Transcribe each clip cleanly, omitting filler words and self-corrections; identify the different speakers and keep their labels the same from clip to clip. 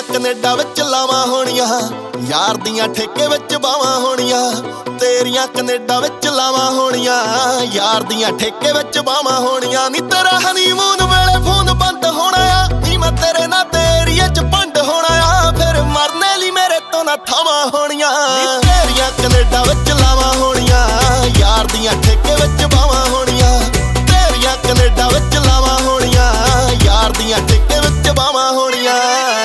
Speaker 1: Canada ਵਿੱਚ ਲਾਵਾਂ ਹੋਣੀਆਂ, ਯਾਰ ਦੀਆਂ ਠੇਕੇ ਵਿੱਚ ਬਾਵਾਂ ਹੋਣੀਆਂ। ਤੇਰੀਆਂ ਕੈਨੇਡਾ ਵਿੱਚ ਲਾਵਾਂ ਹੋਣੀਆਂ, ਯਾਰ ਦੀਆਂ ਠੇਕੇ ਵਿੱਚ ਬਾਵਾਂ ਹੋਣੀਆਂ। ਨੀ ਤੇਰਾ ਹਨੀਮੂਨ ਵੇਲੇ ਫੋਨ ਬੰਦ ਹੋਣਾ ਆ, ਨੀ ਮੈਂ ਤੇਰੇ ਨਾਲ ਏਰੀਏ ਚ ਭੰਡ ਹੋਣਾ ਆ। ਫਿਰ ਮਰਨੇ ਲਈ ਮੇਰੇ ਤੋਂ ਨਾ ਥਾਵਾਂ ਹੋਣੀਆਂ। ਨੀ ਤੇਰੀਆਂ ਕੈਨੇਡਾ ਵਿੱਚ ਲਾਵਾਂ ਹੋਣੀਆਂ, ਯਾਰ ਦੀਆਂ ਠੇਕੇ ਵਿੱਚ ਬਾਵਾਂ ਹੋਣੀਆਂ। ਤੇਰੀਆਂ ਕੈਨੇਡਾ ਵਿੱਚ ਲਾਵਾਂ ਹੋਣੀਆਂ, ਯਾਰ ਦੀਆਂ ਠੇਕੇ ਵਿੱਚ ਬਾਵਾਂ ਹੋਣੀਆਂ।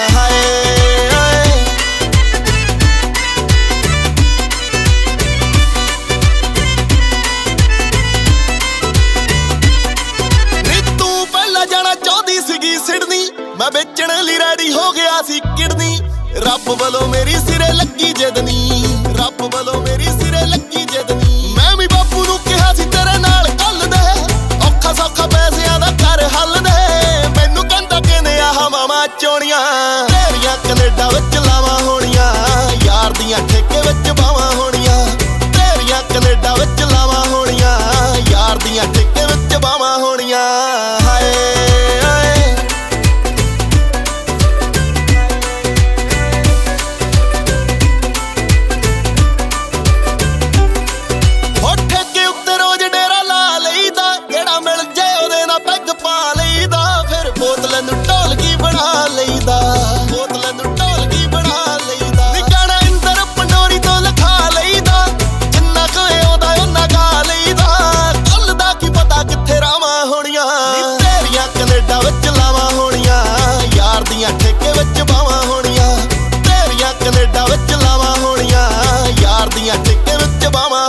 Speaker 1: ਮੈਂ ਵੇਚਣ ਲਈ ਰੈਡੀ ਹੋ ਗਿਆ ਸੀ ਕਿਡਨੀ, ਰੱਬ ਵੱਲੋਂ ਮੇਰੀ ਸਿਰੇ ਲੱਗੀ ਜਿੱਦਨੀ, ਰੱਬ ਵੱਲੋਂ ਮੇਰੀ ਸਿਰੇ ਲੱਗੀ ਜਿੱਦਨੀ। ਮੈਂ ਵੀ ਬਾਪੂ ਨੂੰ ਕਿਹਾ ਸੀ ਤੇਰੇ ਨਾਲ ਕੱਲ ਦੇ, ਔਖਾ ਸੌਖਾ ਪੈਸਿਆਂ ਦਾ ਕਰ ਹੱਲ ਦੇ। ਮੈਨੂੰ ਕਹਿੰਦਾ ਕਹਿੰਦੇ ਆ ਹਵਾਵਾਂ ਚੋਣੀਆਂ। ਤੇਰੀਆਂ ਕੈਨੇਡਾ ਵਿੱਚ ਲਾਵਾਂ ਹੋਣੀਆਂ, ਯਾਰ ਦੀਆਂ ਠੇਕੇ ਵਿੱਚ ਬਾਵਾਂ ਹੋਣੀਆਂ। ਤੇਰੀਆਂ ਕੈਨੇਡਾ ਵਿੱਚ ਲਾਵਾਂ ਹੋਣੀਆਂ, ਯਾਰ ਦੀਆਂ ਠੇਕੇ ਵਿੱਚ ਬਾਵਾਂ ਹੋਣੀਆਂ। ਬੋਤਲਾਂ ਨੂੰ ਢੋਲਕੀ ਬਣਾ ਲਈਦਾ, ਬੋਤਲਾਂ ਨੂੰ ਢੋਲਕੀ ਬਣਾ ਲਈਦਾ। ਨੀ ਗਾਣਾ ਇੰਦਰ ਪੰਡੋਰੀ ਤੋਂ ਲਿਖਾ ਲਈਦਾ, ਜਿੰਨਾ ਕੁ ਆਉਂਦਾ ਓਨਾ ਗਾ ਲਈਦਾ। ਕੱਲ ਦਾ ਕੀ ਪਤਾ ਕਿੱਥੇ ਰਾਵਾਂ ਹੋਣੀਆਂ। ਨੀ ਤੇਰੀਆਂ ਕੈਨੇਡਾ ਵਿੱਚ ਲਾਵਾਂ ਹੋਣੀਆਂ, ਯਾਰ ਦੀਆਂ ਠੇਕੇ ਵਿੱਚ ਬਾਵਾਂ ਹੋਣੀਆਂ। ਤੇਰੀਆਂ ਕੈਨੇਡਾ ਵਿੱਚ ਲਾਵਾਂ ਹੋਣੀਆਂ, ਯਾਰ ਦੀਆਂ ਠੇਕੇ ਵਿੱਚ ਬਾਵਾਂ